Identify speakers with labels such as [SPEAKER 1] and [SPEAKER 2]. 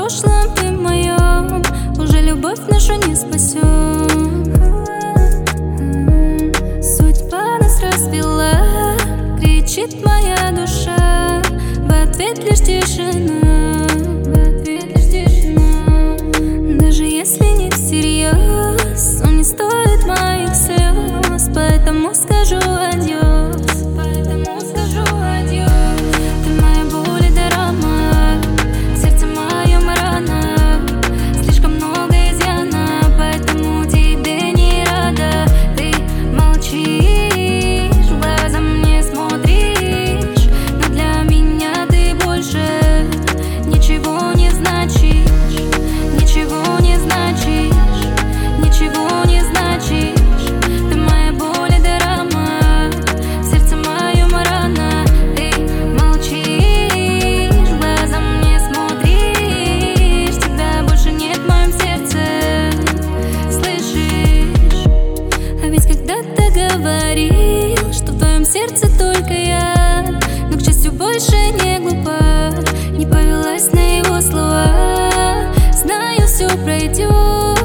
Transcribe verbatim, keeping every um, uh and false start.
[SPEAKER 1] прошлом ты моем, уже любовь нашу не спасем. Судьба нас развела, кричит моя душа, в ответ лишь тишина, в ответ лишь тишина. Даже если не всерьез, он не стоит моих слез, поэтому скажу адьос, поэтому скажу адьос. Ты моя боль и драма, сердце моем рана, слишком много изъяна, поэтому тебе не рада. Ты молчишь, в глаза мне смотришь, но для меня ты больше ничего не значишь, ничего не значишь, ничего не значишь. Ты моя боль и драма, сердце моем рана. Ты молчишь, в глаза мне смотришь, тебя больше нет в моем сердце, слышишь? А ведь когда-то говорил, что в твоем сердце только я, но, к счастью, больше не глупа, не повелась на его слова. Знаю, все пройдет,